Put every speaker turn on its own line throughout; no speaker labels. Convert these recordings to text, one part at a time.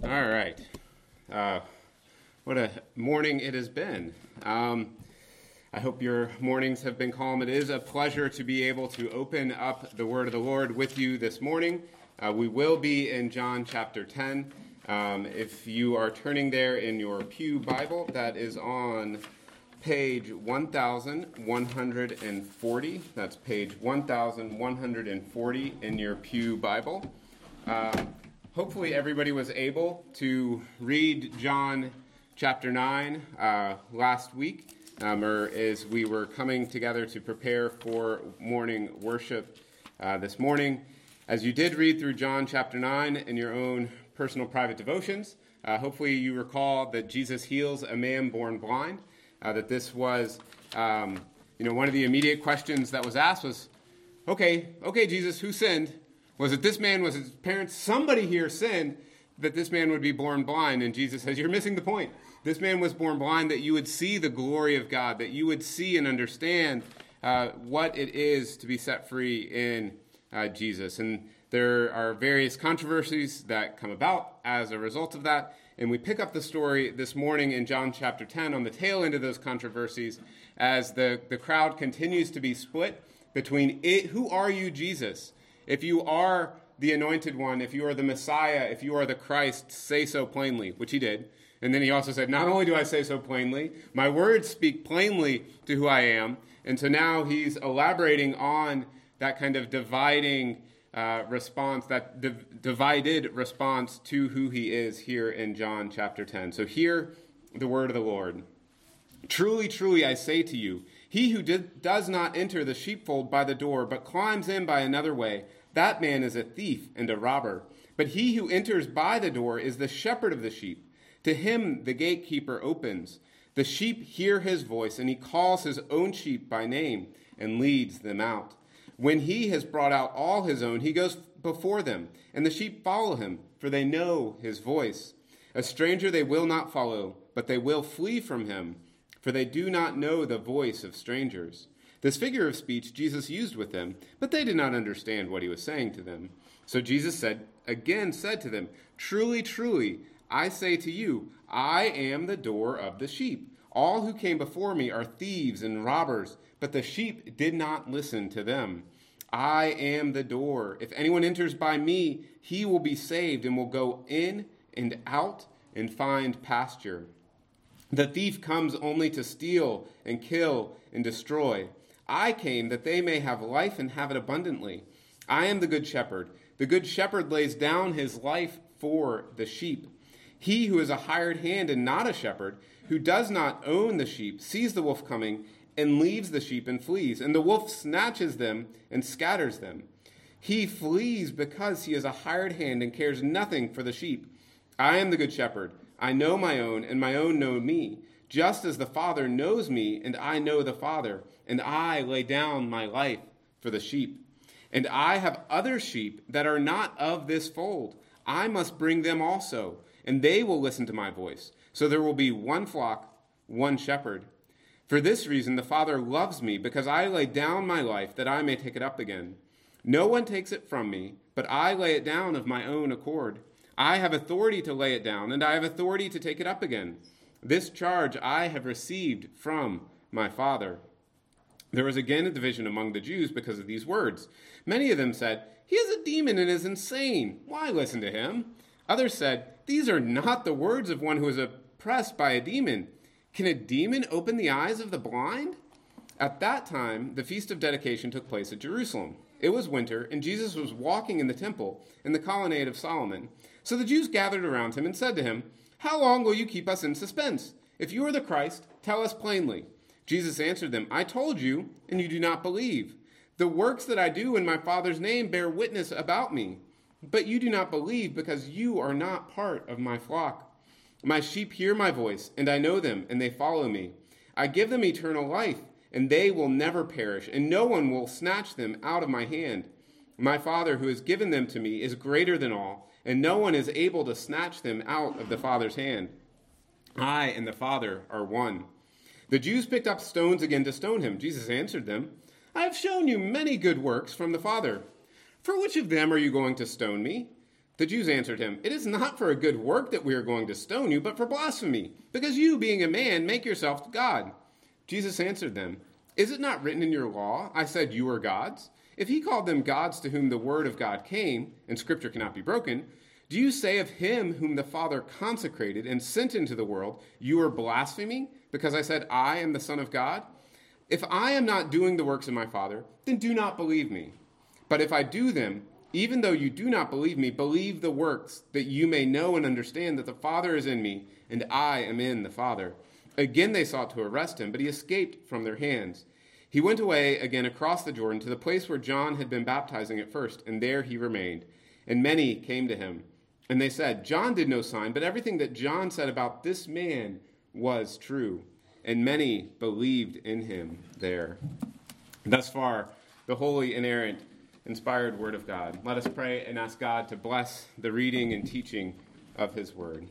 All right. What a morning it has been. I hope your mornings have been calm. It is a pleasure to be able to open up the Word of the Lord with you this morning. We will be in John chapter 10. If you are turning there in your pew Bible, that is on page 1140. That's page 1140 in your pew Bible. Hopefully everybody was able to read John chapter 9 last week, or as we were coming together to prepare for morning worship this morning. As you did read through John chapter 9 in your own personal private devotions, hopefully you recall that Jesus heals a man born blind, that this was, one of the immediate questions that was asked was, okay, Jesus, who sinned? Was it this man? Was it his parents? Somebody here sinned that this man would be born blind. And Jesus says, you're missing the point. This man was born blind that you would see the glory of God, that you would see and understand what it is to be set free in Jesus. And there are various controversies that come about as a result of that. And we pick up the story this morning in John chapter 10 on the tail end of those controversies as the crowd continues to be split between who are you, Jesus? If you are the anointed one, if you are the Messiah, if you are the Christ, say so plainly, which he did. And then he also said, not only do I say so plainly, my words speak plainly to who I am. And so now he's elaborating on that kind of dividing response, that divided response to who he is here in John chapter 10. So hear the word of the Lord. Truly, truly, I say to you, he who does not enter the sheepfold by the door, but climbs in by another way, that man is a thief and a robber. But he who enters by the door is the shepherd of the sheep. To him the gatekeeper opens. The sheep hear his voice, and he calls his own sheep by name and leads them out. When he has brought out all his own, he goes before them, and the sheep follow him, for they know his voice. A stranger they will not follow, but they will flee from him, for they do not know the voice of strangers. This figure of speech Jesus used with them, but they did not understand what he was saying to them. So Jesus said to them, Truly, truly, I say to you, I am the door of the sheep. All who came before me are thieves and robbers, but the sheep did not listen to them. I am the door. If anyone enters by me, he will be saved and will go in and out and find pasture. The thief comes only to steal and kill and destroy. I came that they may have life and have it abundantly. I am the good shepherd. The good shepherd lays down his life for the sheep. He who is a hired hand and not a shepherd, who does not own the sheep, sees the wolf coming and leaves the sheep and flees. And the wolf snatches them and scatters them. He flees because he is a hired hand and cares nothing for the sheep. I am the good shepherd. I know my own, and my own know me, just as the Father knows me, and I know the Father, and I lay down my life for the sheep. And I have other sheep that are not of this fold. I must bring them also, and they will listen to my voice. So there will be one flock, one shepherd. For this reason the Father loves me, because I lay down my life that I may take it up again. No one takes it from me, but I lay it down of my own accord. I have authority to lay it down, and I have authority to take it up again. This charge I have received from my Father. There was again a division among the Jews because of these words. Many of them said, He is a demon and is insane. Why listen to him? Others said, These are not the words of one who is oppressed by a demon. Can a demon open the eyes of the blind? At that time, the Feast of Dedication took place at Jerusalem. It was winter, and Jesus was walking in the temple in the colonnade of Solomon. So the Jews gathered around him and said to him, How long will you keep us in suspense? If you are the Christ, tell us plainly. Jesus answered them, I told you, and you do not believe. The works that I do in my Father's name bear witness about me. But you do not believe because you are not part of my flock. My sheep hear my voice, and I know them, and they follow me. I give them eternal life, and they will never perish, and no one will snatch them out of my hand. My Father who has given them to me is greater than all, and no one is able to snatch them out of the Father's hand. I and the Father are one. The Jews picked up stones again to stone him. Jesus answered them, I have shown you many good works from the Father. For which of them are you going to stone me? The Jews answered him, "It is not for a good work that we are going to stone you, but for blasphemy, because you, being a man, make yourself God." Jesus answered them, "Is it not written in your law, I said you are gods? If he called them gods to whom the word of God came, and scripture cannot be broken, do you say of him whom the Father consecrated and sent into the world, you are blaspheming, because I said I am the Son of God? If I am not doing the works of my Father, then do not believe me. But if I do them, even though you do not believe me, believe the works, that you may know and understand that the Father is in me, and I am in the Father." Again they sought to arrest him, but he escaped from their hands. He went away again across the Jordan to the place where John had been baptizing at first, and there he remained. And many came to him. And they said, "John did no sign, but everything that John said about this man was true." And many believed in him there. Thus far, the holy, inerrant, inspired word of God. Let us pray and ask God to bless the reading and teaching of his word.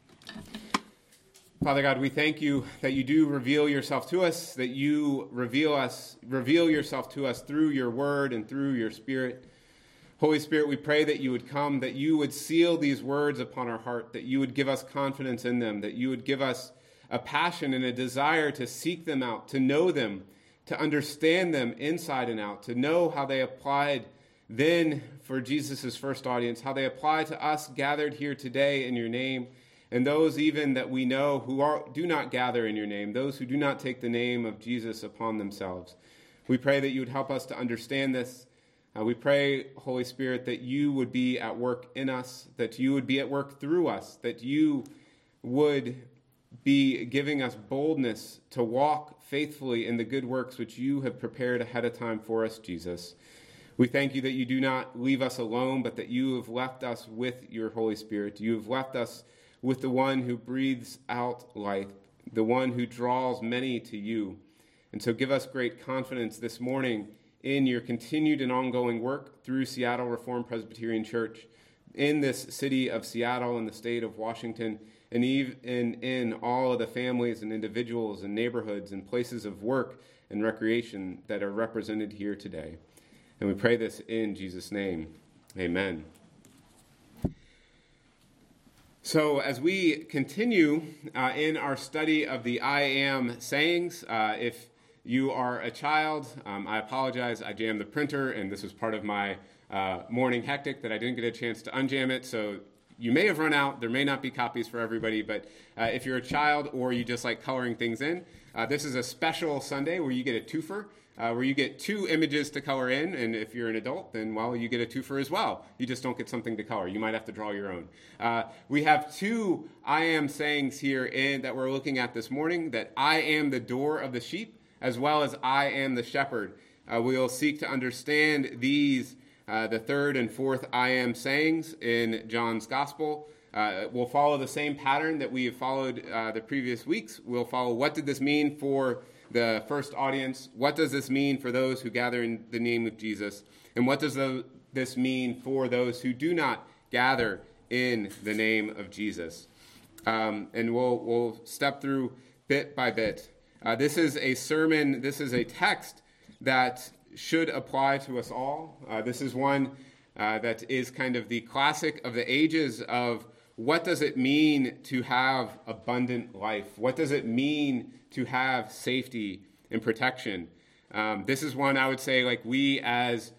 Father God, we thank you that you do reveal yourself to us, that you reveal yourself to us through your word and through your Spirit. Holy Spirit, we pray that you would come, that you would seal these words upon our heart, that you would give us confidence in them, that you would give us a passion and a desire to seek them out, to know them, to understand them inside and out, to know how they applied then for Jesus' first audience, how they apply to us gathered here today in your name, and those even that we know who do not gather in your name, those who do not take the name of Jesus upon themselves. We pray that you would help us to understand this. We pray, Holy Spirit, that you would be at work in us, that you would be at work through us, that you would be giving us boldness to walk faithfully in the good works which you have prepared ahead of time for us, Jesus. We thank you that you do not leave us alone, but that you have left us with your Holy Spirit. You have left us with the one who breathes out life, the one who draws many to you. And so give us great confidence this morning in your continued and ongoing work through Seattle Reformed Presbyterian Church, in this city of Seattle and the state of Washington, and even in all of the families and individuals and neighborhoods and places of work and recreation that are represented here today. And we pray this in Jesus' name. Amen. So as we continue in our study of the I am sayings, if you are a child, I apologize, I jammed the printer, and this was part of my morning hectic that I didn't get a chance to unjam it, so you may have run out. There may not be copies for everybody, but if you're a child or you just like coloring things in, this is a special Sunday where you get a twofer, where you get two images to color in, and if you're an adult, then, well, you get a twofer as well. You just don't get something to color. You might have to draw your own. We have two I am sayings here that we're looking at this morning, that I am the door of the sheep, as well as I am the shepherd. We'll seek to understand these, the third and fourth I am sayings in John's Gospel. We'll follow the same pattern that we have followed the previous weeks. We'll follow what did this mean for the first audience, what does this mean for those who gather in the name of Jesus, and what does this mean for those who do not gather in the name of Jesus. And we'll step through bit by bit. This is a sermon, this is a text that should apply to us all. This is one that is kind of the classic of the ages of what does it mean to have abundant life? What does it mean to have safety and protection? This is one I would say, like, we as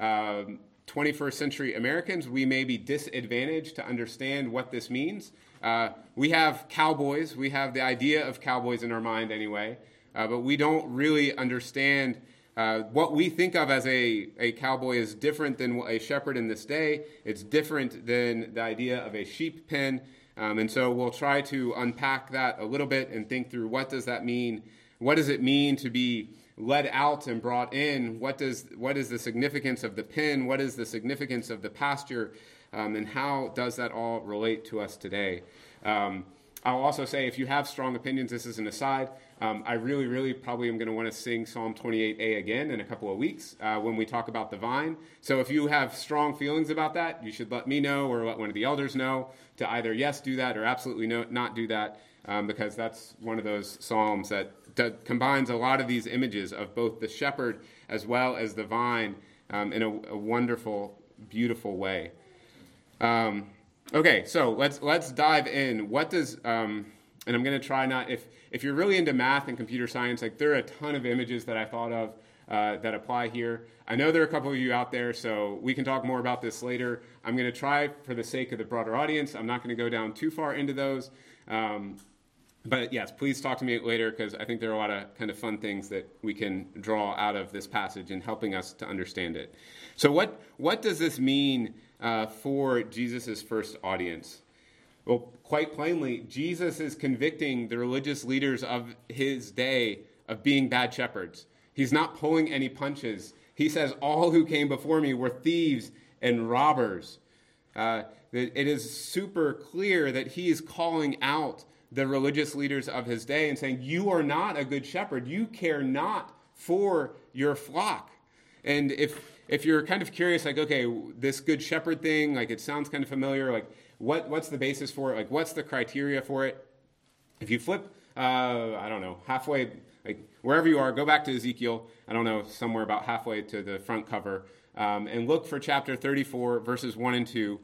21st century Americans, we may be disadvantaged to understand what this means. We have cowboys. We have the idea of cowboys in our mind anyway, but we don't really understand what we think of as a cowboy is different than a shepherd in this day. It's different than the idea of a sheep pen. And so we'll try to unpack that a little bit and think through what does that mean? What does it mean to be led out and brought in? What is the significance of the pen? What is the significance of the pasture? And how does that all relate to us today? I'll also say, if you have strong opinions, this is an aside, I really probably am going to want to sing Psalm 28a again in a couple of weeks when we talk about the vine. So if you have strong feelings about that, you should let me know or let one of the elders know to either yes, do that, or absolutely not do that, because that's one of those psalms that combines a lot of these images of both the shepherd as well as the vine in a wonderful, beautiful way. Okay, so let's dive in. What does and I'm going to try not if you're really into math and computer science, like there are a ton of images that I thought of that apply here. I know there are a couple of you out there, so we can talk more about this later. I'm going to try for the sake of the broader audience. I'm not going to go down too far into those. But yes, please talk to me later because I think there are a lot of kind of fun things that we can draw out of this passage in helping us to understand it. So what does this mean for Jesus' first audience? Well, quite plainly, Jesus is convicting the religious leaders of his day of being bad shepherds. He's not pulling any punches. He says, all who came before me were thieves and robbers. It is super clear that he is calling out the religious leaders of his day and saying, you are not a good shepherd. You care not for your flock. And if you're kind of curious, like, okay, this good shepherd thing, like it sounds kind of familiar, like what's the basis for it? Like what's the criteria for it? If you flip, I don't know, halfway, like wherever you are, go back to Ezekiel, I don't know, somewhere about halfway to the front cover, and look for chapter 34, verses 1 and 2.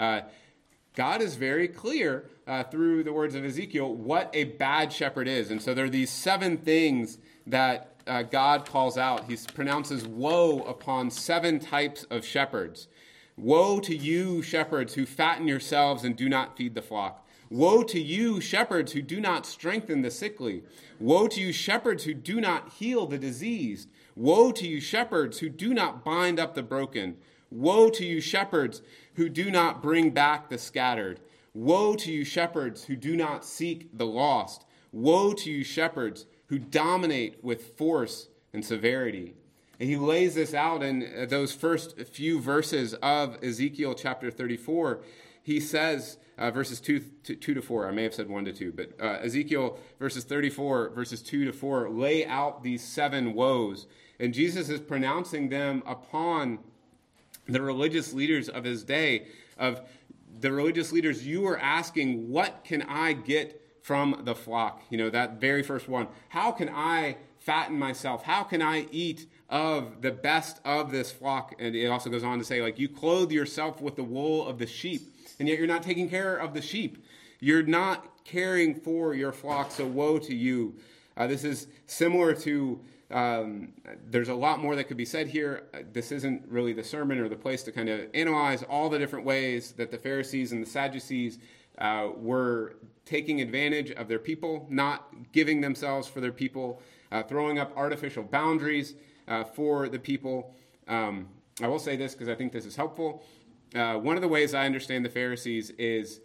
God is very clear through the words of Ezekiel what a bad shepherd is. And so there are these 7 things that God calls out. He pronounces woe upon 7 types of shepherds. Woe to you, shepherds, who fatten yourselves and do not feed the flock. Woe to you, shepherds, who do not strengthen the sickly. Woe to you, shepherds, who do not heal the diseased. Woe to you, shepherds, who do not bind up the broken. Woe to you, shepherds, who do not bring back the scattered. Woe to you, shepherds, who do not seek the lost. Woe to you, shepherds, who dominate with force and severity. And he lays this out in those first few verses of Ezekiel chapter 34. He says, verses 2 to 4, I may have said 1 to 2, but Ezekiel verses 34, verses 2 to 4, lay out these 7 woes. And Jesus is pronouncing them upon the religious leaders of his day, of the religious leaders, you are asking, what can I get from the flock? You know, that very first one. How can I fatten myself? How can I eat of the best of this flock? And it also goes on to say, like, you clothe yourself with the wool of the sheep, and yet you're not taking care of the sheep. You're not caring for your flock, so woe to you. This is similar to there's a lot more that could be said here. This isn't really the sermon or the place to kind of analyze all the different ways that the Pharisees and the Sadducees were taking advantage of their people, not giving themselves for their people, throwing up artificial boundaries for the people. I will say this because I think this is helpful. One of the ways I understand the Pharisees is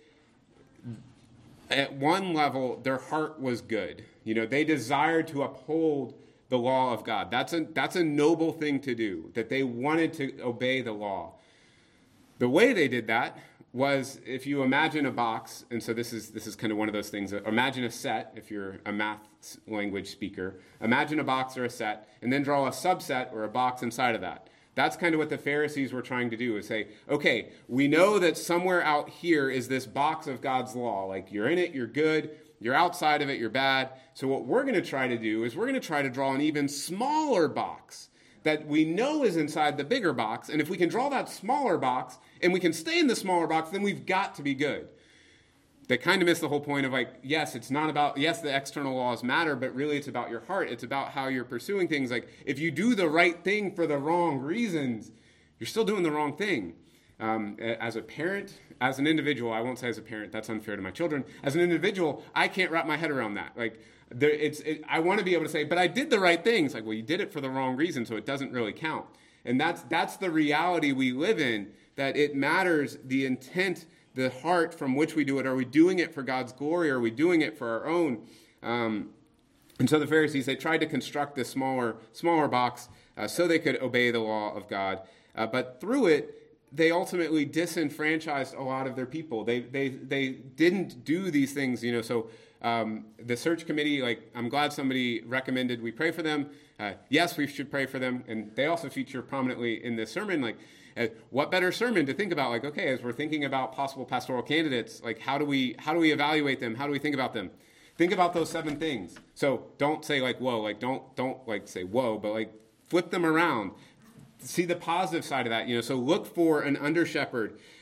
at one level, their heart was good. You know, they desired to uphold the law of God. That's a noble thing to do, that they wanted to obey the law. The way they did that was, if you imagine a box, and so this is kind of one of those things. Imagine a set, if you're a math language speaker. Imagine a box or a set, and then draw a subset or a box inside of that. That's kind of what the Pharisees were trying to do, is say, okay, we know that somewhere out here is this box of God's law. Like, you're in it, you're good. You're outside of it, you're bad. So what we're going to try to do is we're going to try to draw an even smaller box that we know is inside the bigger box. And if we can draw that smaller box and we can stay in the smaller box, then we've got to be good. They kind of miss the whole point of, like, yes, it's not about, yes, the external laws matter, but really it's about your heart. It's about how you're pursuing things. Like, if you do the right thing for the wrong reasons, you're still doing the wrong thing. As a parent, as an individual, I won't say as a parent, that's unfair to my children. As an individual, I can't wrap my head around that. Like, I want to be able to say, but I did the right thing. It's like, well, you did it for the wrong reason, so it doesn't really count. And that's the reality we live in, that it matters the intent, the heart from which we do it. Are we doing it for God's glory? Are we doing it for our own? And so the Pharisees, they tried to construct this smaller box so they could obey the law of God. But through it, they ultimately disenfranchised a lot of their people. They didn't do these things, you know. So the search committee, like, I'm glad somebody recommended we pray for them. Yes, we should pray for them. And they also feature prominently in this sermon, like, what better sermon to think about? Like, okay, as we're thinking about possible pastoral candidates, like, how do we evaluate them? How do we think about them? Think about those 7 things. So don't say, like, whoa, like, don't like say whoa, but, like, flip them around. See the positive side of that, you know. So look for an under shepherd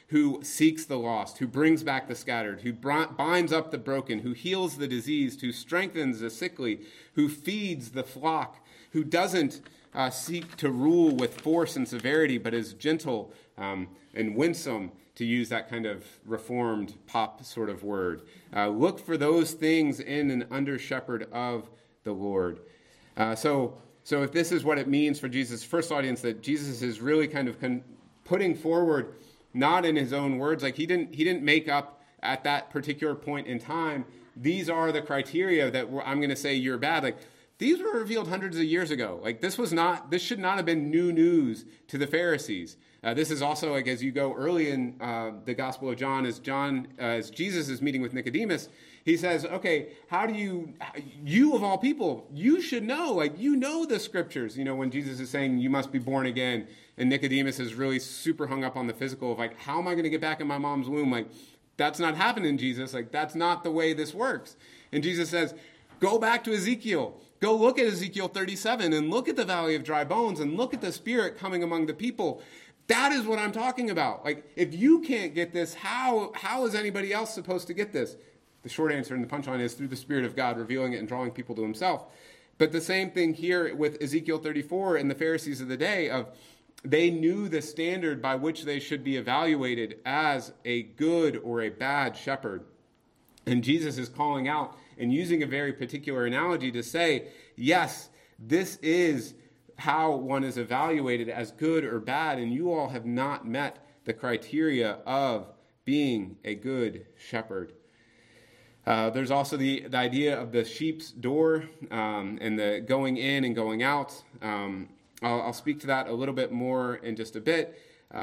who seeks the lost, who brings back the scattered, who binds up the broken, who heals the diseased, who strengthens the sickly, who feeds the flock, who doesn't seek to rule with force and severity, but is gentle and winsome, to use that kind of reformed pop sort of word. Look for those things in an under-shepherd of the Lord. So if this is what it means for Jesus' first audience, that Jesus is really kind of putting forward, not in his own words, like he didn't make up at that particular point in time, these are the criteria that I'm going to say you're bad. Like, these were revealed hundreds of years ago. Like, this should not have been new news to the Pharisees. This is also, like, as you go early in the Gospel of John, as Jesus is meeting with Nicodemus, he says, okay, how do you of all people, you should know, like, you know the scriptures. When Jesus is saying you must be born again, and Nicodemus is really super hung up on the physical of, like, how am I going to get back in my mom's womb? Like, that's not happening, Jesus. Like, that's not the way this works. And Jesus says, go back to Ezekiel. Go look at Ezekiel 37 and look at the valley of dry bones and look at the Spirit coming among the people. That is what I'm talking about. Like, if you can't get this, how is anybody else supposed to get this? The short answer and the punchline is through the Spirit of God revealing it and drawing people to himself. But the same thing here with Ezekiel 34 and the Pharisees of the day, of they knew the standard by which they should be evaluated as a good or a bad shepherd. And Jesus is calling out and using a very particular analogy to say, yes, this is how one is evaluated as good or bad, and you all have not met the criteria of being a good shepherd. There's also the idea of the sheep's door and the going in and going out. I'll speak to that a little bit more in just a bit.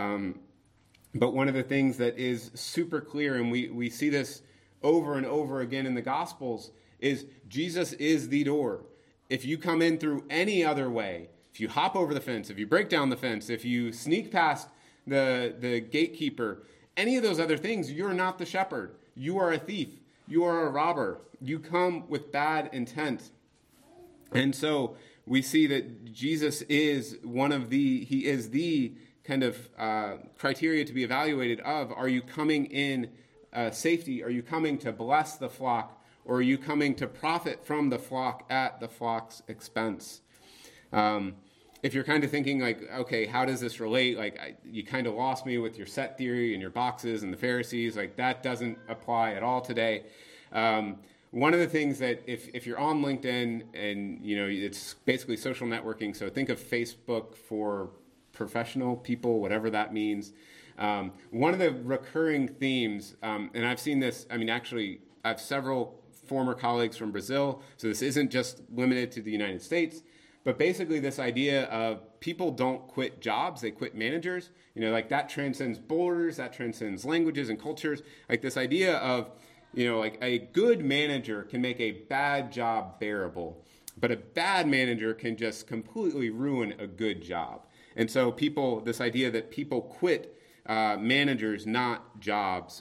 But one of the things that is super clear, and we see this over and over again in the Gospels, is Jesus is the door. If you come in through any other way, if you hop over the fence, if you break down the fence, if you sneak past the gatekeeper, any of those other things, you're not the shepherd. You are a thief. You are a robber. You come with bad intent. And so we see that Jesus is he is the kind of criteria to be evaluated of, are you coming in safety? Are you coming to bless the flock? Or are you coming to profit from the flock at the flock's expense? If you're kind of thinking like, okay, how does this relate? Like, you kind of lost me with your set theory and your boxes and the Pharisees. Like, that doesn't apply at all today. One of the things that if you're on LinkedIn and, it's basically social networking. So think of Facebook for professional people, whatever that means. One of the recurring themes, and I've seen this, actually, I have several former colleagues from Brazil, so this isn't just limited to the United States, but basically this idea of people don't quit jobs, they quit managers. Like, that transcends borders, that transcends languages and cultures. Like, this idea of, like, a good manager can make a bad job bearable, but a bad manager can just completely ruin a good job. And so this idea that people quit managers, not jobs.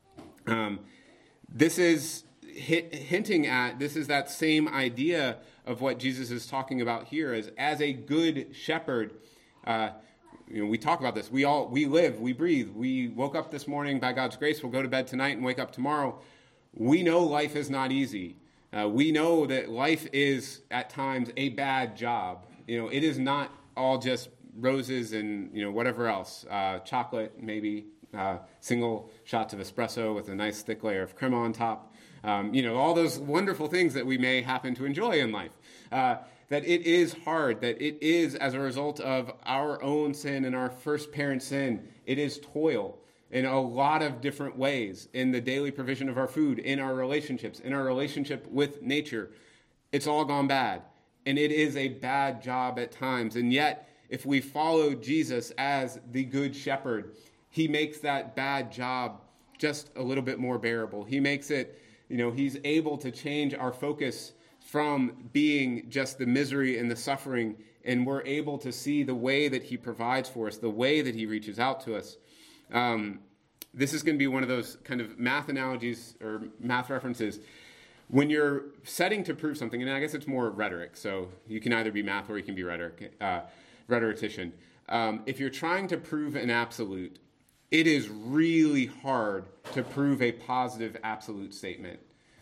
This is hinting at, this is that same idea of what Jesus is talking about here, as a good shepherd. We talk about this. We live, we breathe. We woke up this morning by God's grace. We'll go to bed tonight and wake up tomorrow. We know life is not easy. We know that life is at times a bad job. It is not all just roses and whatever else, chocolate maybe, single shots of espresso with a nice thick layer of crema on top. All those wonderful things that we may happen to enjoy in life. That it is hard, that it is as a result of our own sin and our first parent sin. It is toil in a lot of different ways, in the daily provision of our food, in our relationships, in our relationship with nature. It's all gone bad. And it is a bad job at times. And yet, if we follow Jesus as the good shepherd, he makes that bad job just a little bit more bearable. He makes it, he's able to change our focus from being just the misery and the suffering, and we're able to see the way that he provides for us, the way that he reaches out to us. This is going to be one of those kind of math analogies or math references. When you're setting to prove something, and I guess it's more rhetoric, so you can either be math or you can be rhetorician. If you're trying to prove an absolute, it is really hard to prove a positive absolute statement.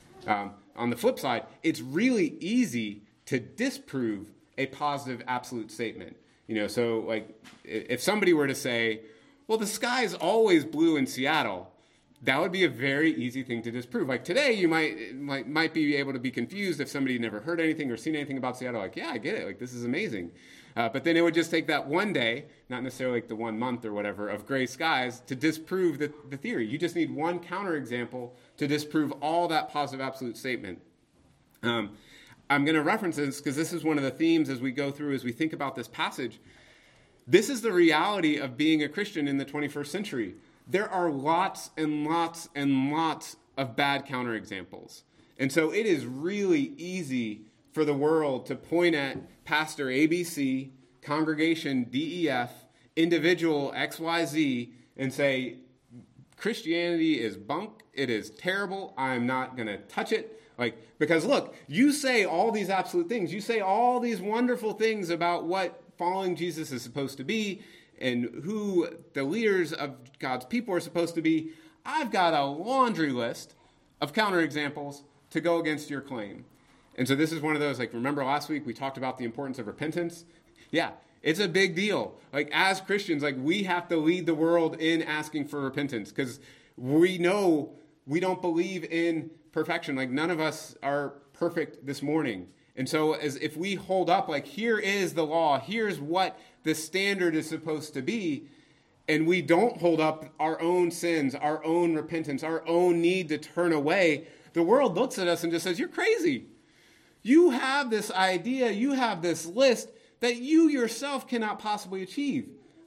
On the flip side, it's really easy to disprove a positive absolute statement. So like if somebody were to say, well, the sky is always blue in Seattle, that would be a very easy thing to disprove. Like today, you might be able to be confused if somebody never heard anything or seen anything about Seattle. Like, yeah, I get it. Like, this is amazing. But then it would just take that one day, not necessarily like the 1 month or whatever, of gray skies to disprove the theory. You just need one counterexample to disprove all that positive absolute statement. I'm going to reference this because this is one of the themes as we go through, as we think about this passage. This is the reality of being a Christian in the 21st century. There are lots and lots and lots of bad counterexamples. And so it is really easy for the world to point at Pastor ABC, congregation DEF, individual XYZ, and say, Christianity is bunk, it is terrible, I'm not going to touch it. Because look, you say all these absolute things, you say all these wonderful things about what following Jesus is supposed to be, and who the leaders of God's people are supposed to be. I've got a laundry list of counterexamples to go against your claim. And so this is one of those, remember last week we talked about the importance of repentance? Yeah, it's a big deal. As Christians, we have to lead the world in asking for repentance because we know we don't believe in perfection. None of us are perfect this morning. And so as if we hold up, here is the law, here's what the standard is supposed to be, and we don't hold up our own sins, our own repentance, our own need to turn away, the world looks at us and just says, you're crazy. You have this idea, you have this list that you yourself cannot possibly achieve.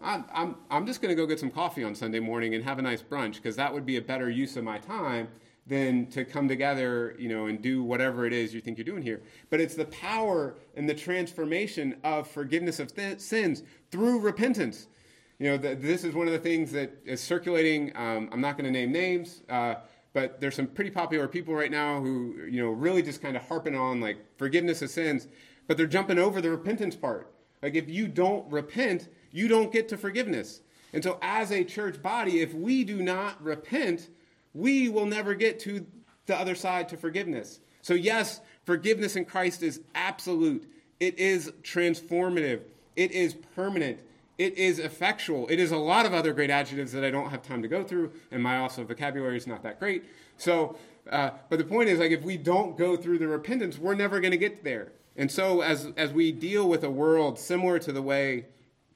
I'm just going to go get some coffee on Sunday morning and have a nice brunch because that would be a better use of my time than to come together, and do whatever it is you think you're doing here. But it's the power and the transformation of forgiveness of sins through repentance. This is one of the things that is circulating. I'm not going to name names, but there's some pretty popular people right now who, really just kind of harping on forgiveness of sins, but they're jumping over the repentance part. If you don't repent, you don't get to forgiveness. And so as a church body, if we do not repent, we will never get to the other side to forgiveness. So yes, forgiveness in Christ is absolute. It is transformative. It is permanent. It is effectual. It is a lot of other great adjectives that I don't have time to go through, and my also vocabulary is not that great. So, but the point is, if we don't go through the repentance, we're never going to get there. And so as we deal with a world similar to the way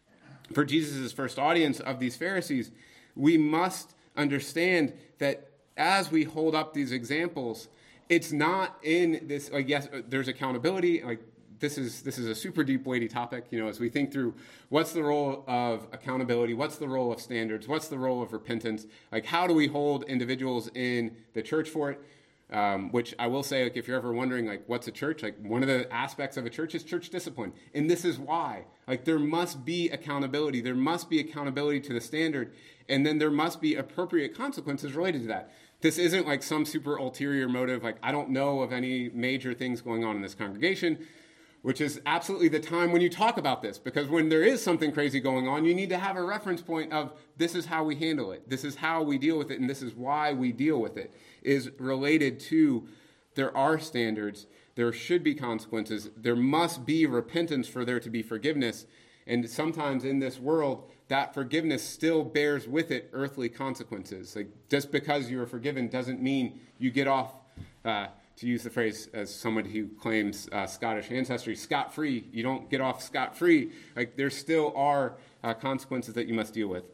for Jesus' first audience of these Pharisees, we must understand that as we hold up these examples, it's not in this, yes, there's accountability. This is a super deep, weighty topic, as we think through what's the role of accountability, what's the role of standards, what's the role of repentance, how do we hold individuals in the church for it? Which I will say, if you're ever wondering, what's a church? One of the aspects of a church is church discipline. And this is why. There must be accountability. There must be accountability to the standard. And then there must be appropriate consequences related to that. This isn't some super ulterior motive. I don't know of any major things going on in this congregation, which is absolutely the time when you talk about this. Because when there is something crazy going on, you need to have a reference point of this is how we handle it. This is how we deal with it. And this is why we deal with it. Is related to there are standards, there should be consequences, there must be repentance for there to be forgiveness. And sometimes in this world, that forgiveness still bears with it earthly consequences. Just because you are forgiven doesn't mean you get off, to use the phrase as someone who claims Scottish ancestry, scot-free. You don't get off scot-free. There still are consequences that you must deal with.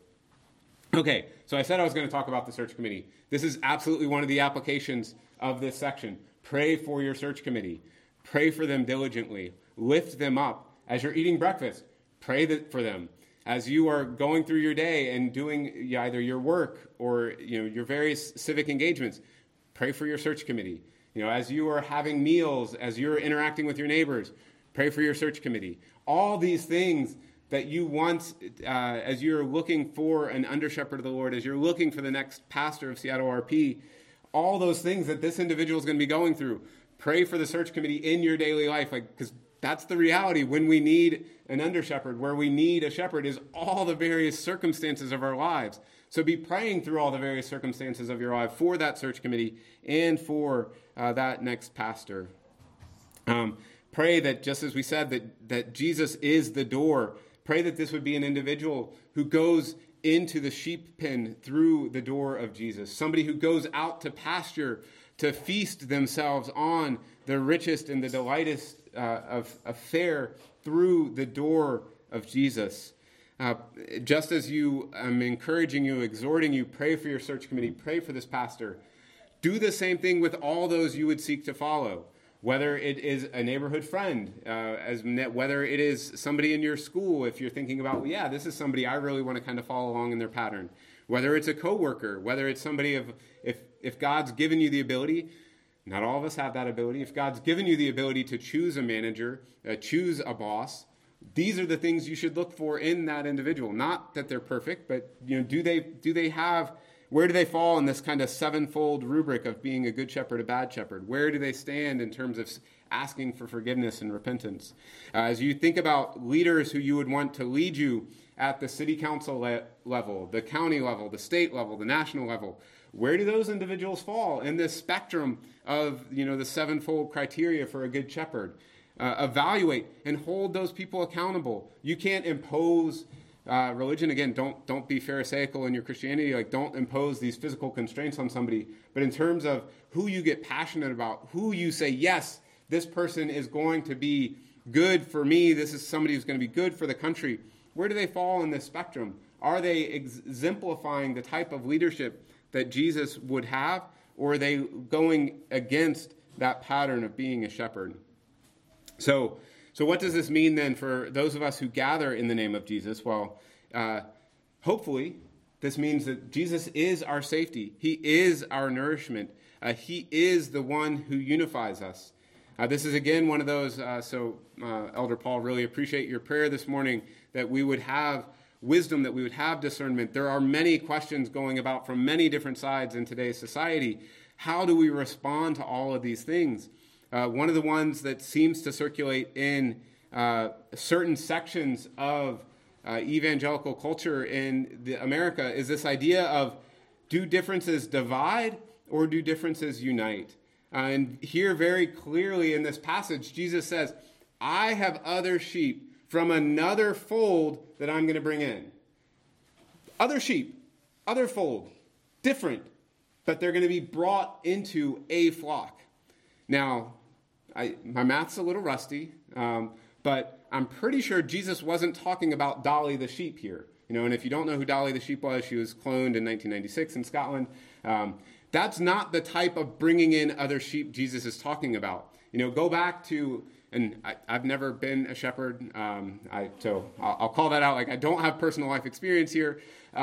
Okay, so I said I was going to talk about the search committee. This is absolutely one of the applications of this section. Pray for your search committee. Pray for them diligently. Lift them up. As you're eating breakfast, pray for them. As you are going through your day and doing either your work or your various civic engagements, pray for your search committee. As you are having meals, as you're interacting with your neighbors, pray for your search committee. All these things that you want, as you're looking for an under-shepherd of the Lord, as you're looking for the next pastor of Seattle RP, all those things that this individual is going to be going through, pray for the search committee in your daily life, because that's the reality. When we need an under-shepherd, where we need a shepherd, is all the various circumstances of our lives. So be praying through all the various circumstances of your life for that search committee and for that next pastor. Pray that, just as we said, that Jesus is the door. Pray that this would be an individual who goes into the sheep pen through the door of Jesus. Somebody who goes out to pasture to feast themselves on the richest and the delightest of fare through the door of Jesus. Just as I'm encouraging you, exhorting you, pray for your search committee, pray for this pastor. Do the same thing with all those you would seek to follow. Whether it is a neighborhood friend, whether it is somebody in your school, if you're thinking about, well, yeah, this is somebody I really want to kind of follow along in their pattern. Whether it's a coworker, whether it's somebody if God's given you the ability, not all of us have that ability. If God's given you the ability to choose a manager, choose a boss, these are the things you should look for in that individual. Not that they're perfect, but do they have? Where do they fall in this kind of sevenfold rubric of being a good shepherd, a bad shepherd? Where do they stand in terms of asking for forgiveness and repentance? As you think about leaders who you would want to lead you at the city council level, the county level, the state level, the national level, where do those individuals fall in this spectrum of the sevenfold criteria for a good shepherd? Evaluate and hold those people accountable. You can't impose religion. Again, don't be pharisaical in your Christianity. Don't impose these physical constraints on somebody. But in terms of who you get passionate about, who you say, yes, this person is going to be good for me. This is somebody who's going to be good for the country. Where do they fall in this spectrum? Are they exemplifying the type of leadership that Jesus would have, or are they going against that pattern of being a shepherd? So what does this mean then for those of us who gather in the name of Jesus? Well, hopefully this means that Jesus is our safety. He is our nourishment. He is the one who unifies us. This is, again, one of those, Elder Paul, really appreciate your prayer this morning that we would have wisdom, that we would have discernment. There are many questions going about from many different sides in today's society. How do we respond to all of these things? One of the ones that seems to circulate in certain sections of evangelical culture in America is this idea of, do differences divide or do differences unite? And here very clearly in this passage, Jesus says, I have other sheep from another fold that I'm going to bring in. Other sheep, other fold, different, but they're going to be brought into a flock. Now, my math's a little rusty, but I'm pretty sure Jesus wasn't talking about Dolly the sheep here. And if you don't know who Dolly the sheep was, she was cloned in 1996 in Scotland. That's not the type of bringing in other sheep Jesus is talking about. Go back to, and I've never been a shepherd, so I'll call that out. I don't have personal life experience here.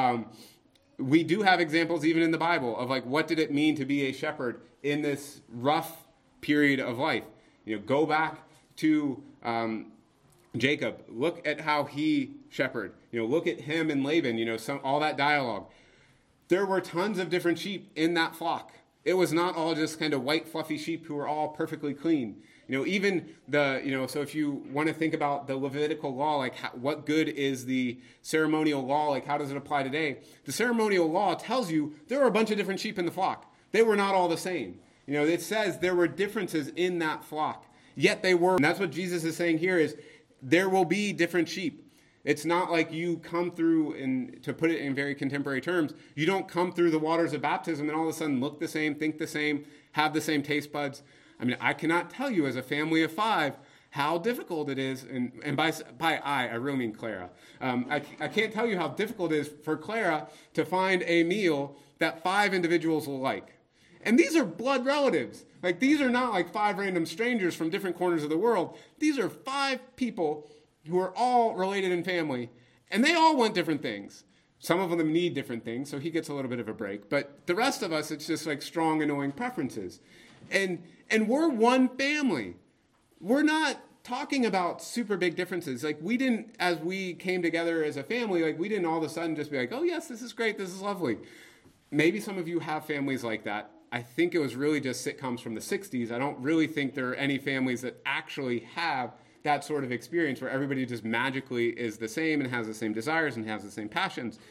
We do have examples even in the Bible of what did it mean to be a shepherd in this rough period of life. Go back to Jacob. Look at how he shepherded. Look at him and Laban. All that dialogue. There were tons of different sheep in that flock. It was not all just kind of white, fluffy sheep who were all perfectly clean. Even so if you want to think about the Levitical law, what good is the ceremonial law? How does it apply today? The ceremonial law tells you there were a bunch of different sheep in the flock. They were not all the same. It says there were differences in that flock, yet they were. And that's what Jesus is saying here is there will be different sheep. It's not like you come through, and to put it in very contemporary terms, you don't come through the waters of baptism and all of a sudden look the same, think the same, have the same taste buds. I cannot tell you as a family of 5 how difficult it is, and by I really mean Clara. I can't tell you how difficult it is for Clara to find a meal that 5 individuals will like. And these are blood relatives. These are not 5 random strangers from different corners of the world. These are 5 people who are all related in family, and they all want different things. Some of them need different things, so he gets a little bit of a break. But the rest of us, it's just strong, annoying preferences. And we're one family. We're not talking about super big differences. We didn't, as we came together as a family, we didn't all of a sudden just be oh, yes, this is great, this is lovely. Maybe some of you have families like that. I think it was really just sitcoms from the 60s. I don't really think there are any families that actually have that sort of experience where everybody just magically is the same and has the same desires and has the same passions.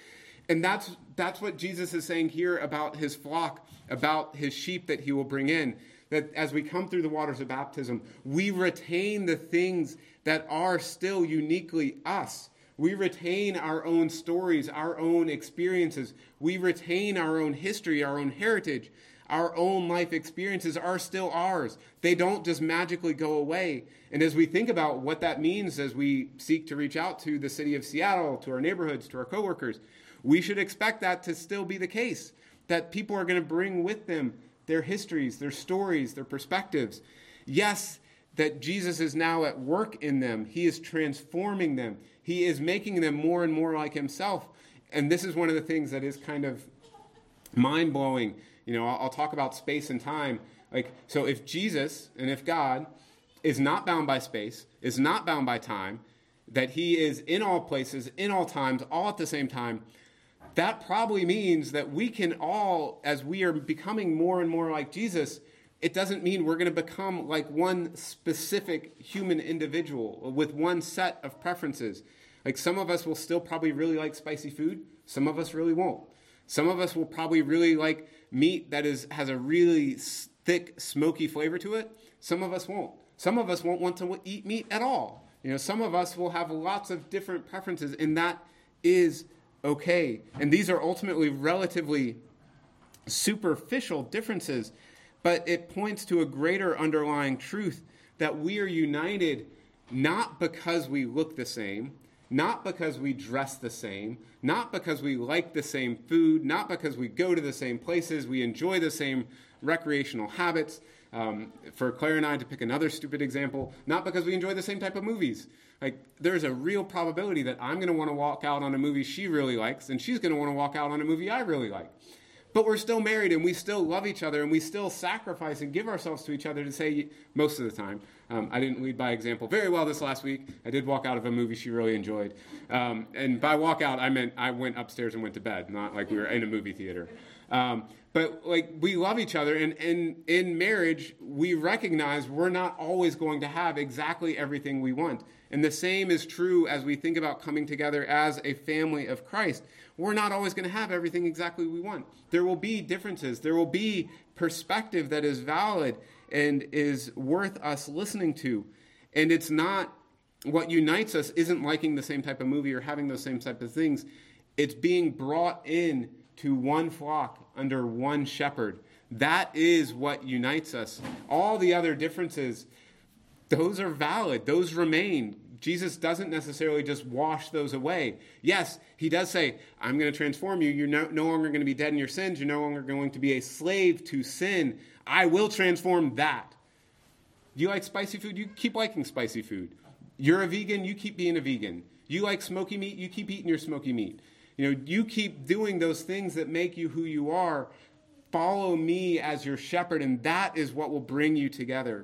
And that's what Jesus is saying here about his flock, about his sheep that he will bring in. That as we come through the waters of baptism, we retain the things that are still uniquely us. We retain our own stories, our own experiences. We retain our own history, our own heritage. Our own life experiences are still ours. They don't just magically go away. And as we think about what that means as we seek to reach out to the city of Seattle, to our neighborhoods, to our coworkers, we should expect that to still be the case, that people are going to bring with them their histories, their stories, their perspectives. Yes, that Jesus is now at work in them. He is transforming them. He is making them more and more like himself. And this is one of the things that is kind of mind-blowing. You know, I'll talk about space and time. So if Jesus and if God is not bound by space, is not bound by time, that he is in all places, in all times, all at the same time, that probably means that we can all, as we are becoming more and more like Jesus, it doesn't mean we're going to become like one specific human individual with one set of preferences. Like some of us will still probably really like spicy food. Some of us really won't. Some of us will probably really like meat that has a really thick, smoky flavor to it. Some of us won't. Some of us won't want to eat meat at all. You know, some of us will have lots of different preferences, and that is okay. And these are ultimately relatively superficial differences, but it points to a greater underlying truth that we are united not because we look the same, not because we dress the same, not because we like the same food, not because we go to the same places, we enjoy the same recreational habits. For Claire and I, to pick another stupid example, not because we enjoy the same type of movies. Like, there's a real probability that I'm going to want to walk out on a movie she really likes, and she's going to want to walk out on a movie I really like. But we're still married, and we still love each other, and we still sacrifice and give ourselves to each other to say, most of the time. I didn't lead by example very well this last week. I did walk out of a movie she really enjoyed. And by walk out, I meant I went upstairs and went to bed, not like we were in a movie theater. But like we love each other, and in marriage, we recognize we're not always going to have exactly everything we want. And the same is true as we think about coming together as a family of Christ. We're not always going to have everything exactly we want. There will be differences. There will be perspective that is valid and is worth us listening to. And it's not, what unites us isn't liking the same type of movie or having those same type of things. It's being brought in to one flock under one shepherd. That is what unites us. All the other differences, those are valid. Those remain. Jesus doesn't necessarily just wash those away. Yes, he does say, I'm going to transform you. You're no longer going to be dead in your sins. You're no longer going to be a slave to sin. I will transform that. You like spicy food? You keep liking spicy food. You're a vegan? You keep being a vegan. You like smoky meat? You keep eating your smoky meat. You know, you keep doing those things that make you who you are. Follow me as your shepherd, and that is what will bring you together.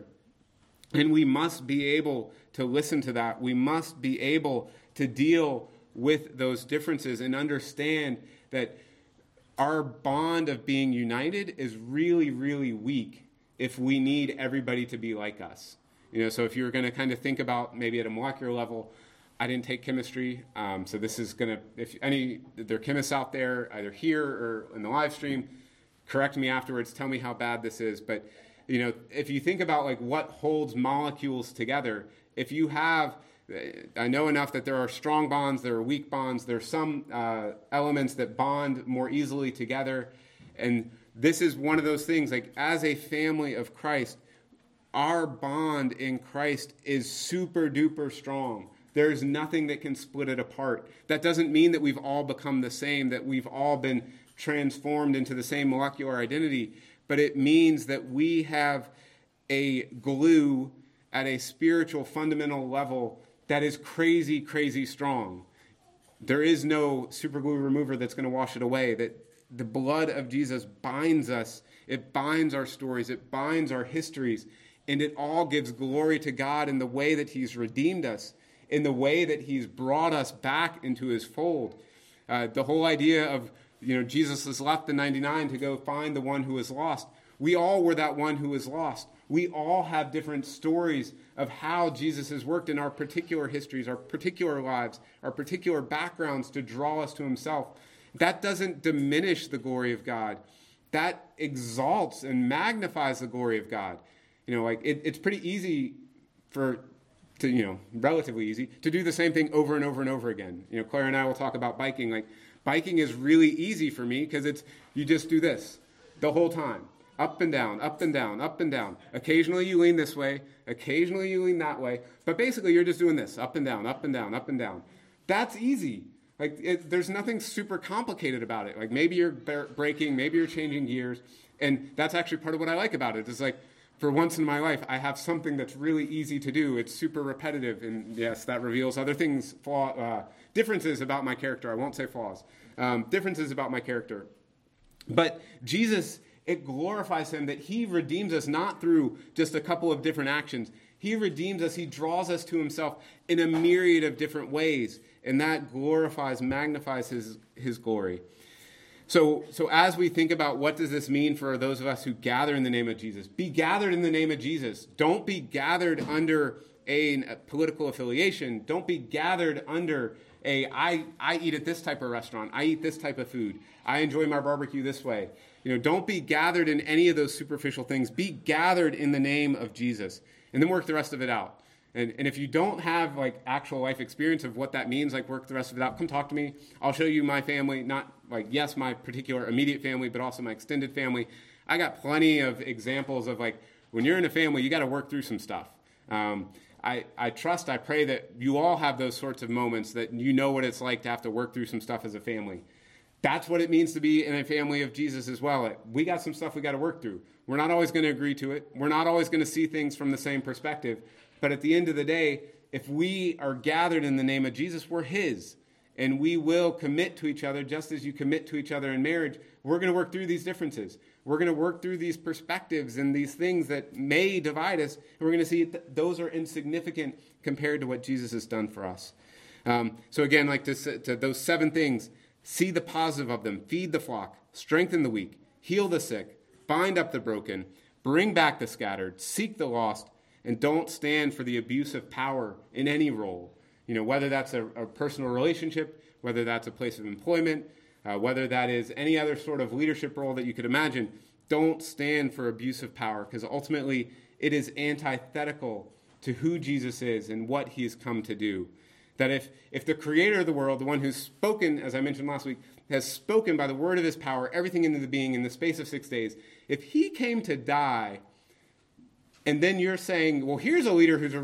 And we must be able to listen to that. We must be able to deal with those differences and understand that our bond of being united is really, really weak if we need everybody to be like us. You know, so if you're going to kind of think about maybe at a molecular level, I didn't take chemistry, so this is going to, if there are chemists out there, either here or in the live stream, correct me afterwards, tell me how bad this is. But, you know, if you think about like what holds molecules together, if you have, I know enough that there are strong bonds, there are weak bonds, there are some elements that bond more easily together. And this is one of those things, like as a family of Christ, our bond in Christ is super duper strong. There's nothing that can split it apart. That doesn't mean that we've all become the same, that we've all been transformed into the same molecular identity, but it means that we have a glue at a spiritual fundamental level that is crazy, crazy strong. There is no super glue remover that's going to wash it away. That the blood of Jesus binds us. It binds our stories. It binds our histories. And it all gives glory to God in the way that he's redeemed us, in the way that he's brought us back into his fold. The whole idea of, Jesus has left the 99 to go find the one who is lost. We all were that one who was lost. We all have different stories of how Jesus has worked in our particular histories, our particular lives, our particular backgrounds to draw us to himself. that doesn't diminish the glory of God. That exalts and magnifies the glory of God. Like it's pretty easy relatively easy to do the same thing over and over and over again. Claire and I will talk about biking. Like biking is really easy for me because you just do this the whole time. Up and down, up and down, up and down. Occasionally you lean this way, occasionally you lean that way, but basically you're just doing this, up and down, up and down, up and down. That's easy. Like there's nothing super complicated about it. Like maybe you're braking, maybe you're changing gears, and that's actually part of what I like about it. It's like, for once in my life, I have something that's really easy to do. It's super repetitive, and yes, that reveals other things, differences about my character. I won't say flaws. Differences about my character. But Jesus, it glorifies him that he redeems us not through just a couple of different actions. He redeems us. He draws us to himself in a myriad of different ways, and that glorifies, magnifies his glory. So as we think about what does this mean for those of us who gather in the name of Jesus, be gathered in the name of Jesus. Don't be gathered under a political affiliation. Don't be gathered under I eat at this type of restaurant. I eat this type of food. I enjoy my barbecue this way. Don't be gathered in any of those superficial things. Be gathered in the name of Jesus, and then work the rest of it out. And if you don't have like actual life experience of what that means, like work the rest of it out, come talk to me. I'll show you my family, not like, yes, my particular immediate family, but also my extended family. I got plenty of examples of like, when you're in a family, you got to work through some stuff. I pray that you all have those sorts of moments that you know what it's like to have to work through some stuff as a family. That's what it means to be in a family of Jesus as well. We got some stuff we got to work through. We're not always going to agree to it. We're not always going to see things from the same perspective. But at the end of the day, if we are gathered in the name of Jesus, we're his. And we will commit to each other just as you commit to each other in marriage. We're going to work through these differences. We're going to work through these perspectives and these things that may divide us. And we're going to see that those are insignificant compared to what Jesus has done for us. So again, like to those 7 things, see the positive of them. Feed the flock, strengthen the weak, heal the sick, bind up the broken, bring back the scattered, seek the lost, and don't stand for the abuse of power in any role. Whether that's a personal relationship, whether that's a place of employment, whether that is any other sort of leadership role that you could imagine, don't stand for abuse of power, because ultimately it is antithetical to who Jesus is and what he has come to do. That if the creator of the world, the one who's spoken, as I mentioned last week, has spoken by the word of his power, everything into the being in the space of 6 days, if he came to die, and then you're saying, well, here's a leader who's,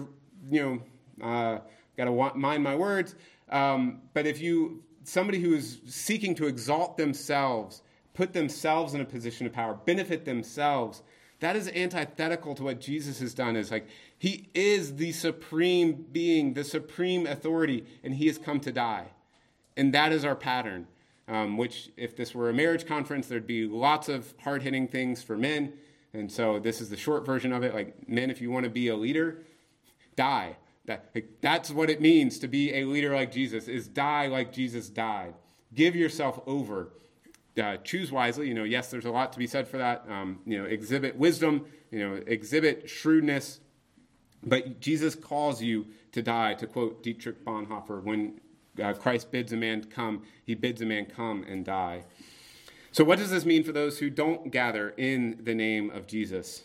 got to mind my words. But if somebody who is seeking to exalt themselves, put themselves in a position of power, benefit themselves, that is antithetical to what Jesus has done. Is like, he is the supreme being, the supreme authority, and he has come to die. And that is our pattern, which if this were a marriage conference, there'd be lots of hard-hitting things for men. And so this is the short version of it. Like, men, if you want to be a leader, die. That's what it means to be a leader like Jesus, is die like Jesus died. Give yourself over. Choose wisely. Yes, there's a lot to be said for that. Exhibit wisdom, exhibit shrewdness. But Jesus calls you to die, to quote Dietrich Bonhoeffer, when Christ bids a man come, he bids a man come and die. So what does this mean for those who don't gather in the name of Jesus?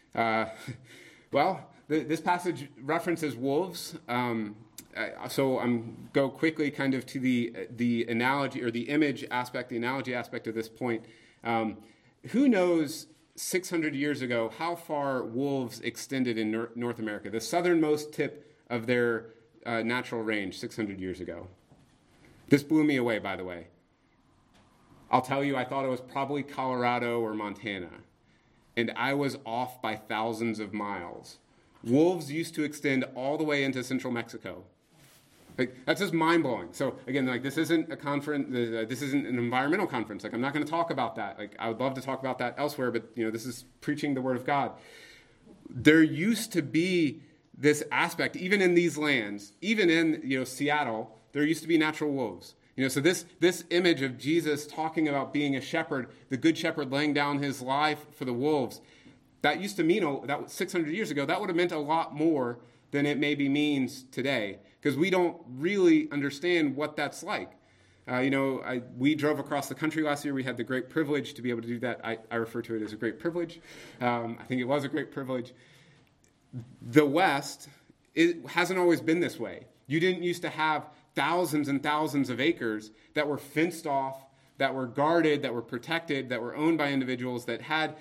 This passage references wolves. So I'm go quickly kind of to the analogy or the image aspect, the analogy aspect of this point. Who knows 600 years ago how far wolves extended in North America, the southernmost tip of their natural range 600 years ago? This blew me away, by the way. I'll tell you, I thought it was probably Colorado or Montana, and I was off by thousands of miles. Wolves used to extend all the way into central Mexico. That's just mind-blowing. So again, this isn't a conference, this isn't an environmental conference. I'm not going to talk about that. I would love to talk about that elsewhere, but this is preaching the word of God. There used to be this aspect, even in these lands, even in Seattle, there used to be natural wolves. So this image of Jesus talking about being a shepherd, the good shepherd laying down his life for the wolves, that used to mean, that 600 years ago, that would have meant a lot more than it maybe means today, because we don't really understand what that's like. We drove across the country last year. We had the great privilege to be able to do that. I refer to it as a great privilege. I think it was a great privilege. The West, it hasn't always been this way. You didn't used to have thousands and thousands of acres that were fenced off, that were guarded, that were protected, that were owned by individuals that had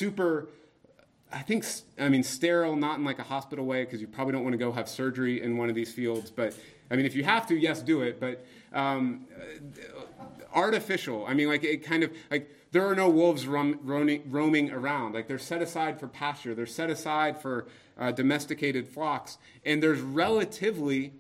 sterile, not in like a hospital way, because you probably don't want to go have surgery in one of these fields. But, if you have to, yes, do it. But artificial, there are no wolves roaming around. Like, they're set aside for pasture. They're set aside for domesticated flocks. And there's relatively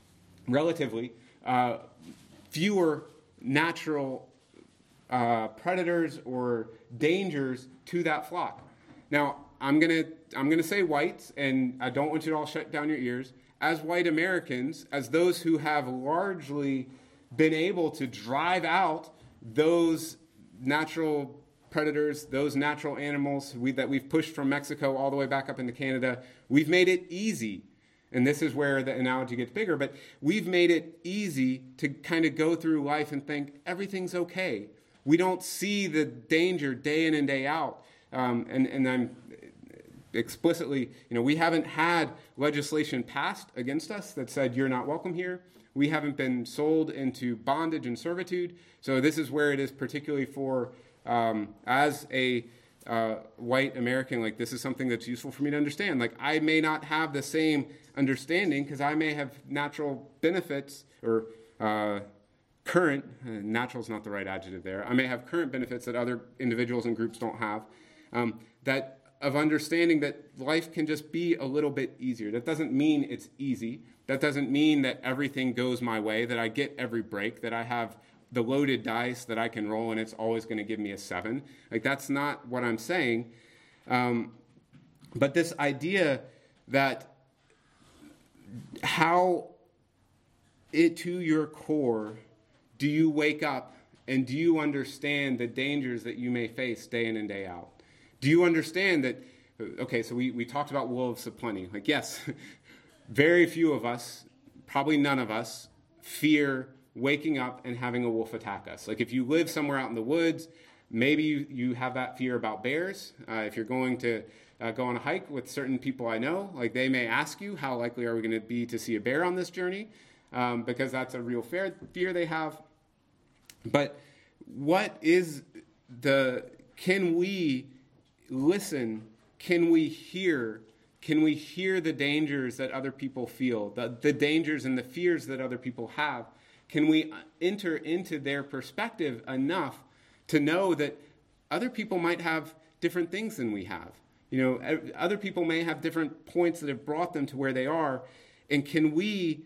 fewer natural predators or dangers to that flock. Now, I'm gonna say whites, and I don't want you to all shut down your ears. As white Americans, as those who have largely been able to drive out those natural predators, those natural animals that we've pushed from Mexico all the way back up into Canada, we've made it easy. And this is where the analogy gets bigger, but we've made it easy to kind of go through life and think everything's okay. We don't see the danger day in and day out. And I'm explicitly, we haven't had legislation passed against us that said you're not welcome here. We haven't been sold into bondage and servitude. So this is where it is particularly for, as a white American, like, this is something that's useful for me to understand. Like, I may not have the same understanding because I may have natural benefits or current, natural is not the right adjective there. I may have current benefits that other individuals and groups don't have. That of understanding that life can just be a little bit easier. That doesn't mean it's easy. That doesn't mean that everything goes my way, that I get every break, that I have the loaded dice that I can roll and it's always going to give me a 7. Like, that's not what I'm saying. But this idea that how to your core do you wake up and do you understand the dangers that you may face day in and day out? Do you understand that, okay, so we talked about wolves aplenty. Like, yes, very few of us, probably none of us, fear waking up and having a wolf attack us. Like, if you live somewhere out in the woods, maybe you have that fear about bears. If you're going to go on a hike with certain people I know, like, they may ask you, how likely are we going to be to see a bear on this journey? Because that's a real fear they have. But what is can we listen? Can we hear the dangers that other people feel, the dangers and the fears that other people have? Can we enter into their perspective enough to know that other people might have different things than we have? Other people may have different points that have brought them to where they are. And can we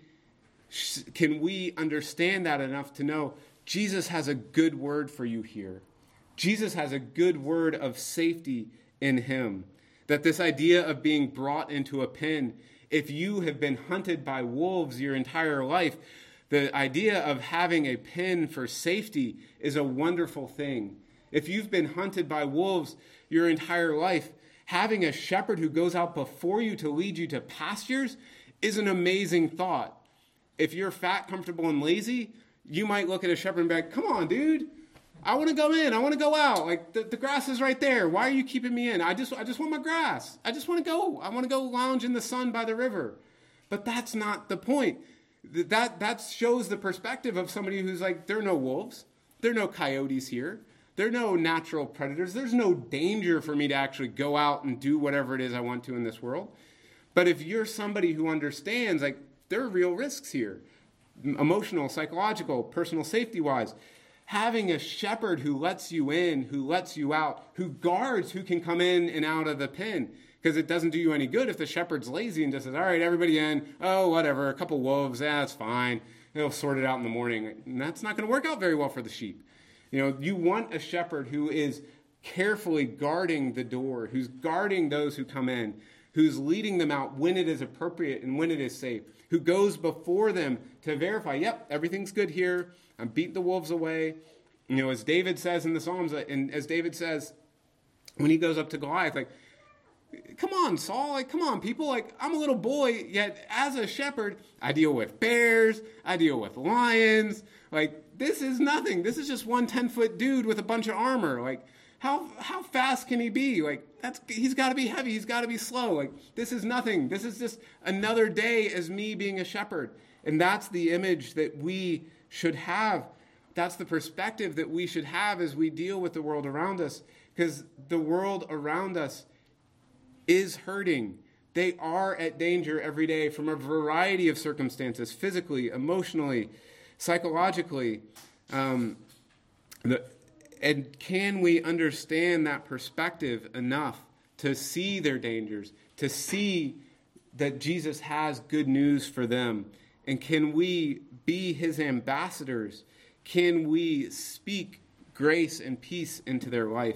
understand that enough to know Jesus has a good word for you here? Jesus has a good word of safety in him. That this idea of being brought into a pen, if you have been hunted by wolves your entire life, the idea of having a pen for safety is a wonderful thing. If you've been hunted by wolves your entire life, having a shepherd who goes out before you to lead you to pastures is an amazing thought. If you're fat, comfortable, and lazy, you might look at a shepherd and be like, come on, dude. I want to go in. I want to go out. Like, the grass is right there. Why are you keeping me in? I just want my grass. I just want to go. I want to go lounge in the sun by the river. But that's not the point. That shows the perspective of somebody who's like, there are no wolves. There are no coyotes here. There are no natural predators. There's no danger for me to actually go out and do whatever it is I want to in this world. But if you're somebody who understands, like, there are real risks here, emotional, psychological, personal safety-wise, having a shepherd who lets you in, who lets you out, who guards who can come in and out of the pen. Because it doesn't do you any good if the shepherd's lazy and just says, all right, everybody in. Oh, whatever, a couple wolves, that's fine. They'll sort it out in the morning. And that's not going to work out very well for the sheep. You want a shepherd who is carefully guarding the door, who's guarding those who come in, who's leading them out when it is appropriate and when it is safe, who goes before them to verify, yep, everything's good here. I'm beating the wolves away. As David says in the Psalms, and as David says when he goes up to Goliath, like, come on, Saul, like, come on, people, like, I'm a little boy, yet as a shepherd, I deal with bears, I deal with lions, like, this is nothing. This is just one 10-foot dude with a bunch of armor. Like, how fast can he be? Like, he's got to be heavy, he's got to be slow. Like, this is nothing. This is just another day as me being a shepherd. And that's the image that we should have. That's the perspective that we should have as we deal with the world around us, because the world around us is hurting. They are at danger every day from a variety of circumstances, physically, emotionally, psychologically. And can we understand that perspective enough to see their dangers, to see that Jesus has good news for them? And can we be his ambassadors? Can we speak grace and peace into their life?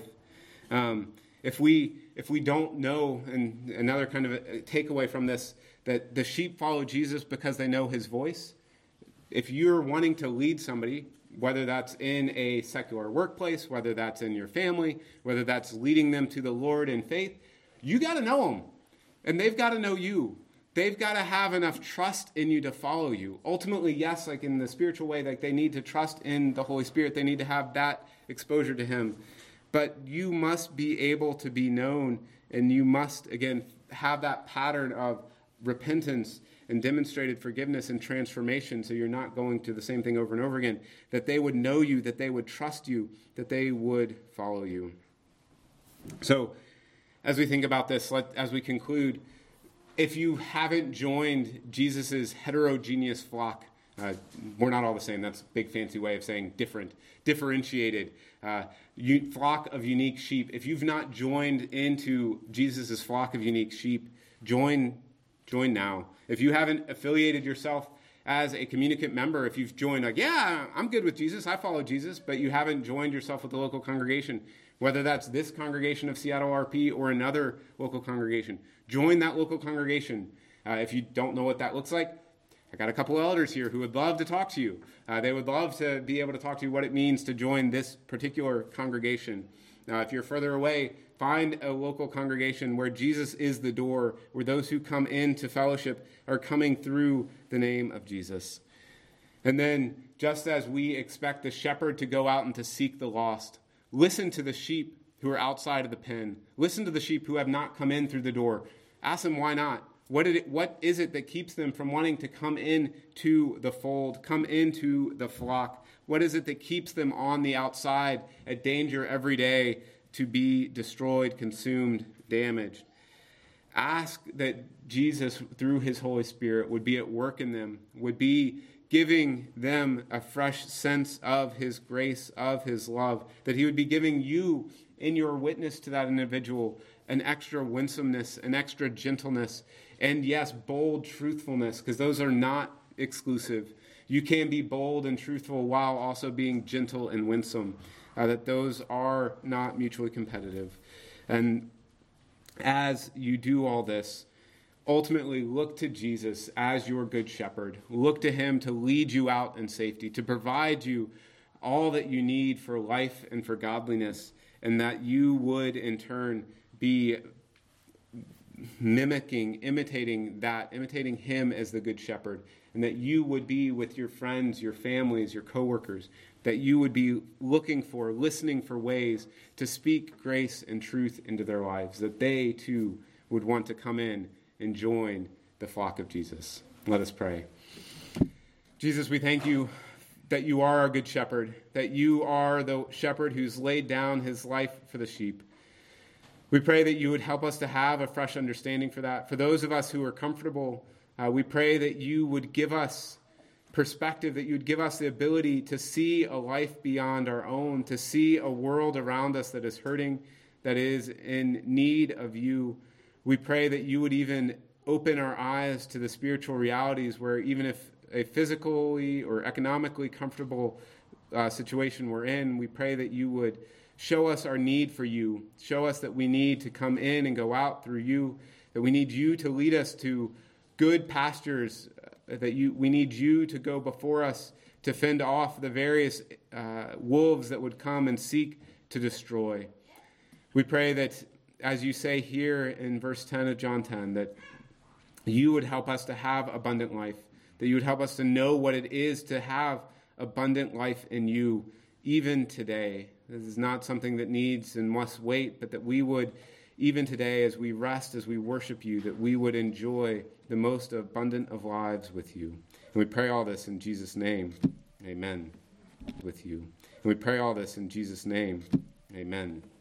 If we don't know, and another kind of a takeaway from this, that the sheep follow Jesus because they know his voice. If you're wanting to lead somebody, whether that's in a secular workplace, whether that's in your family, whether that's leading them to the Lord in faith, you got to know them, and they've got to know you. They've got to have enough trust in you to follow you. Ultimately, yes, like in the spiritual way, like they need to trust in the Holy Spirit. They need to have that exposure to him. But you must be able to be known, and you must, again, have that pattern of repentance and demonstrated forgiveness and transformation, so you're not going to the same thing over and over again, that they would know you, that they would trust you, that they would follow you. So as we think about this, as we conclude, if you haven't joined Jesus' heterogeneous flock, we're not all the same. That's a big fancy way of saying different, differentiated, flock of unique sheep. If you've not joined into Jesus' flock of unique sheep, join now. If you haven't affiliated yourself as a communicant member, if you've joined like, yeah, I'm good with Jesus, I follow Jesus, but you haven't joined yourself with the local congregation, whether that's this congregation of Seattle RP or another local congregation, join that local congregation. If you don't know what that looks like, I got a couple elders here who would love to talk to you. They would love to be able to talk to you what it means to join this particular congregation. Now, if you're further away, find a local congregation where Jesus is the door, where those who come into fellowship are coming through the name of Jesus. And then, just as we expect the shepherd to go out and to seek the lost, listen to the sheep who are outside of the pen. Listen to the sheep who have not come in through the door. Ask them why not. What is it that keeps them from wanting to come into the fold, come into the flock? What is it that keeps them on the outside at danger every day to be destroyed, consumed, damaged? Ask that Jesus, through his Holy Spirit, would be at work in them, would be giving them a fresh sense of his grace, of his love, that he would be giving you in your witness to that individual an extra winsomeness, an extra gentleness, and yes, bold truthfulness, because those are not exclusive. You can be bold and truthful while also being gentle and winsome, that those are not mutually competitive. And as you do all this, ultimately look to Jesus as your good shepherd. Look to him to lead you out in safety, to provide you all that you need for life and for godliness, and that you would in turn be imitating him as the good shepherd, and that you would be with your friends, your families, your coworkers, that you would be listening for ways to speak grace and truth into their lives, that they too would want to come in and join the flock of Jesus. Let us pray. Jesus, we thank you that you are our good shepherd, that you are the shepherd who's laid down his life for the sheep. We pray that you would help us to have a fresh understanding for that. For those of us who are comfortable, we pray that you would give us perspective, that you would give us the ability to see a life beyond our own, to see a world around us that is hurting, that is in need of you. We pray that you would even open our eyes to the spiritual realities where even if a physically or economically comfortable situation we're in, we pray that you would show us our need for you. Show us that we need to come in and go out through you, that we need you to lead us to good pastures, we need you to go before us to fend off the various wolves that would come and seek to destroy. We pray that as you say here in verse 10 of John 10, that you would help us to have abundant life, that you would help us to know what it is to have abundant life in you, even today. This is not something that needs and must wait, but that we would, even today, as we rest, as we worship you, that we would enjoy the most abundant of lives with you. And we pray all this in Jesus' name. Amen. With you. And we pray all this in Jesus' name. Amen.